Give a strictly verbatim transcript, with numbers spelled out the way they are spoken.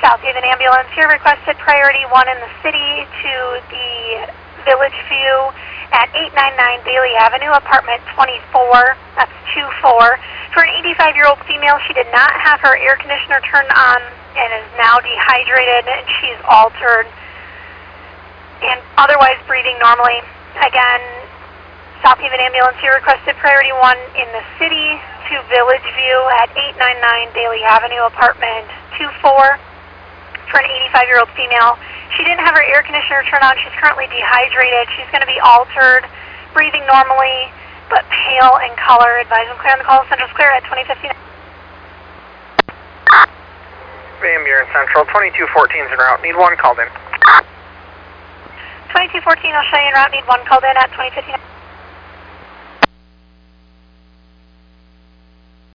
South Haven ambulance. Here requested priority one in the city to the Village View at eight ninety-nine Bailey Avenue, apartment twenty-four, that's two four. For an eighty-five-year-old female, she did not have her air conditioner turned on and is now dehydrated, and she's altered and otherwise breathing normally. Again, South Haven ambulance here requested priority one in the city to Village View at eight ninety-nine Bailey Avenue, apartment two four, for an eighty-five-year-old female. She didn't have her air conditioner turned on. She's currently dehydrated. She's going to be altered, breathing normally, but pale in color. Advise them clear on the call. Central's clear at twenty fifteen. Ambulance Central, twenty-two fourteen is en route. Need one called in. twenty-two fourteen, I'll show you en route. Need one called in at twenty fifteen.